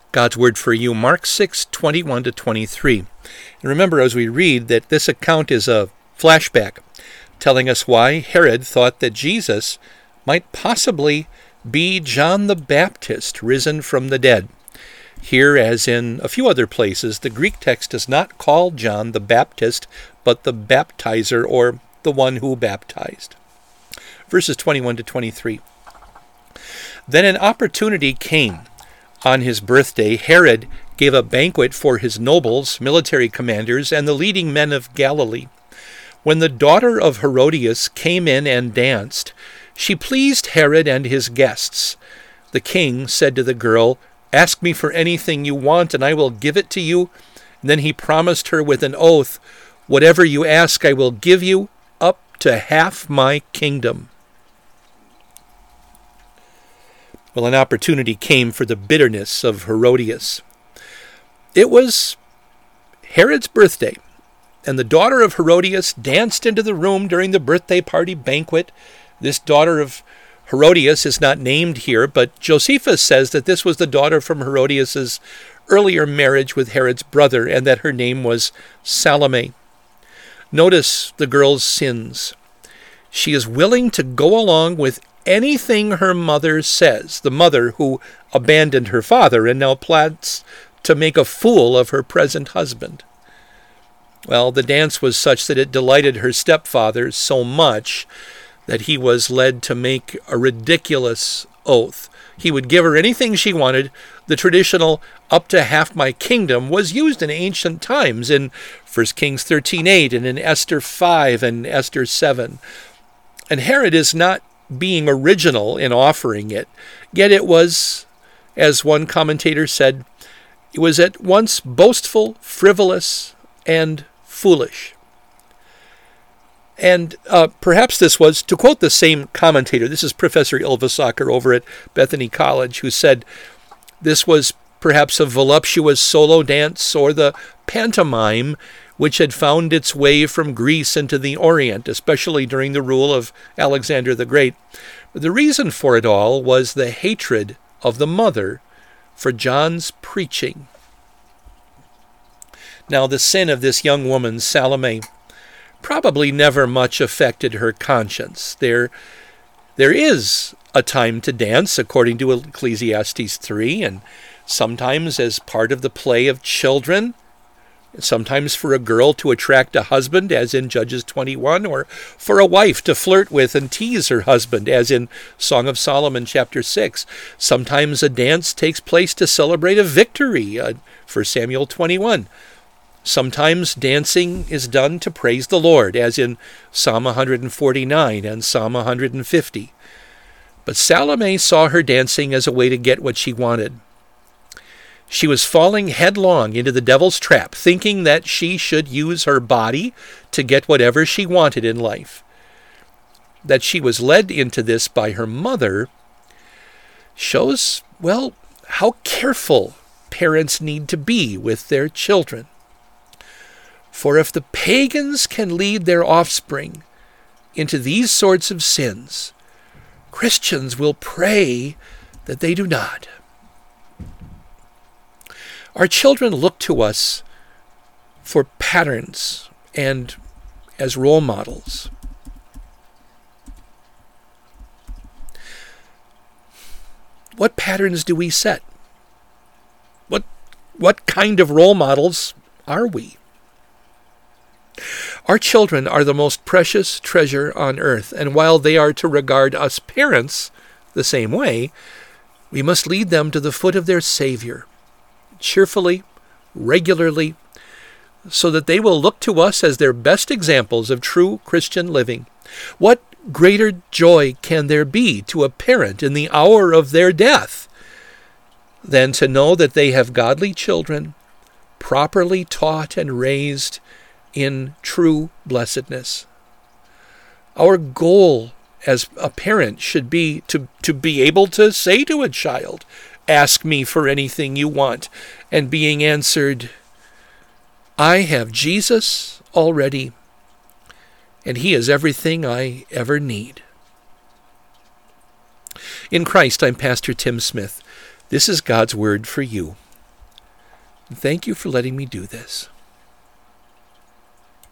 God's Word for you, Mark 6:21-23. And remember as we read that this account is a flashback, telling us why Herod thought that Jesus might possibly be John the Baptist risen from the dead. Here, as in a few other places, the Greek text does not call John the Baptist, but the baptizer, or the one who baptized. Verses 21-23. Then an opportunity came. On his birthday, Herod gave a banquet for his nobles, military commanders, and the leading men of Galilee. When the daughter of Herodias came in and danced, she pleased Herod and his guests. The king said to the girl, "Ask me for anything you want, and I will give it to you." And then he promised her with an oath, "Whatever you ask, I will give you, up to half my kingdom." Well, an opportunity came for the bitterness of Herodias. It was Herod's birthday, and the daughter of Herodias danced into the room during the birthday party banquet. This daughter of Herodias is not named here, but Josephus says that this was the daughter from Herodias' earlier marriage with Herod's brother, and that her name was Salome. Notice the girl's sins. She is willing to go along with anything her mother says, the mother who abandoned her father and now plans to make a fool of her present husband. Well, the dance was such that it delighted her stepfather so much that he was led to make a ridiculous oath. He would give her anything she wanted. The traditional "up to half my kingdom" was used in ancient times in 1 Kings 13:8 and in Esther 5 and Esther 7. And Herod is not being original in offering it, yet it was, as one commentator said, it was at once boastful, frivolous, and foolish. And perhaps this was, to quote the same commentator, this is Professor Ylvasacker over at Bethany College, who said this was perhaps a voluptuous solo dance or the pantomime which had found its way from Greece into the Orient, especially during the rule of Alexander the Great. But the reason for it all was the hatred of the mother for John's preaching. Now, the sin of this young woman, Salome, probably never much affected her conscience. There is a time to dance, according to Ecclesiastes 3, and sometimes as part of the play of children, sometimes for a girl to attract a husband, as in Judges 21, or for a wife to flirt with and tease her husband, as in Song of Solomon chapter 6. Sometimes a dance takes place to celebrate a victory, 1 Samuel 21. Sometimes dancing is done to praise the Lord, as in Psalm 149 and Psalm 150. But Salome saw her dancing as a way to get what she wanted. She was falling headlong into the devil's trap, thinking that she should use her body to get whatever she wanted in life. That she was led into this by her mother shows, well, how careful parents need to be with their children. For if the pagans can lead their offspring into these sorts of sins, Christians will pray that they do not. Our children look to us for patterns and as role models. What patterns do we set? What kind of role models are we? Our children are the most precious treasure on earth, and while they are to regard us parents the same way, we must lead them to the foot of their Savior, cheerfully, regularly, so that they will look to us as their best examples of true Christian living. What greater joy can there be to a parent in the hour of their death than to know that they have godly children, properly taught and raised in true blessedness? Our goal as a parent should be to be able to say to a child, "Ask me for anything you want," and being answered, "I have Jesus already, and he is everything I ever need." In Christ, I'm Pastor Tim Smith. This is God's Word for you. And thank you for letting me do this.